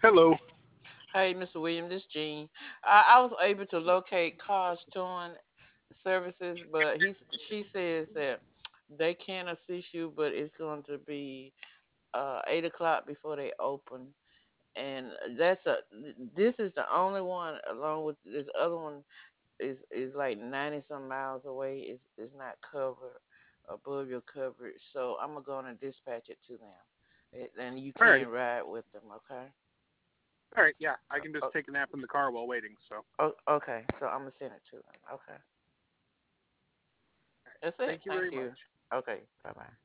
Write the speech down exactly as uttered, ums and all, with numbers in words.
Hello. Hey, mister William, this Jean. I, I was able to locate Cars Towing Services, but he she says that they can assist you, but it's going to be uh, eight o'clock before they open, and that's a this is the only one along with this other one is is like ninety some miles away. Is is not covered above your coverage, so I'm gonna go on and dispatch it to them, It- and you All right. can ride with them. Okay. All right. Yeah, I can Uh, just take a nap in the car while waiting. So, all Oh, okay, so I'm gonna send it to them. Okay, right. that's it. Thank you very Thank you. much. Okay, bye bye.